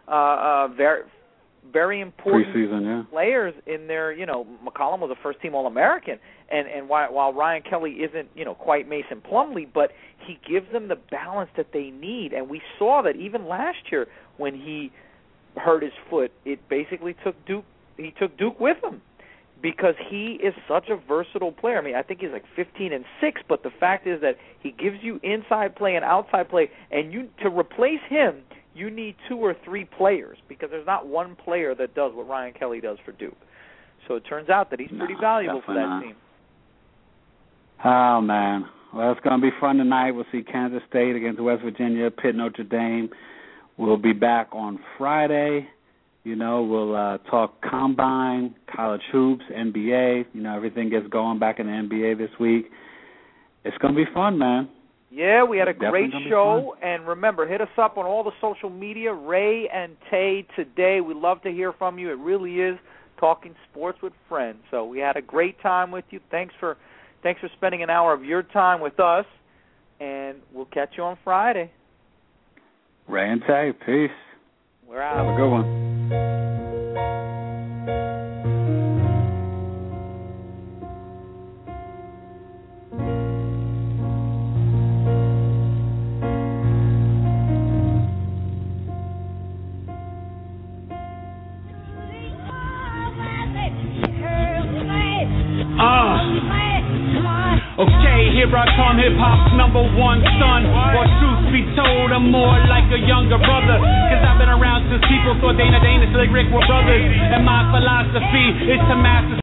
very important preseason, players in their, McCollum was a first-team All-American, and while Ryan Kelly isn't, quite Mason Plumlee, but he gives them the balance that they need, and we saw that even last year when he hurt his foot, it basically took Duke with him because he is such a versatile player. I think he's like 15-6, but the fact is that he gives you inside play and outside play, and to replace him, you need 2 or 3 players because there's not one player that does what Ryan Kelly does for Duke. So it turns out that he's pretty valuable for that team. Oh, man. Well, it's going to be fun tonight. We'll see Kansas State against West Virginia, Pitt, Notre Dame. We'll be back on Friday. We'll talk Combine, college hoops, NBA. Everything gets going back in the NBA this week. It's going to be fun, man. Yeah, we had a great show, and remember, hit us up on all the social media, Ray and Tay Today. We love to hear from you. It really is talking sports with friends. So we had a great time with you. Thanks for Thanks for spending an hour of your time with us, and we'll catch you on Friday. Ray and Tay, peace. We're out. Have a good one. Okay, here I come, hip-hop's #1 son. Or truth be told, I'm more like a younger brother, cause I've been around since people thought Dana Slick Rick were brothers. And my philosophy is to master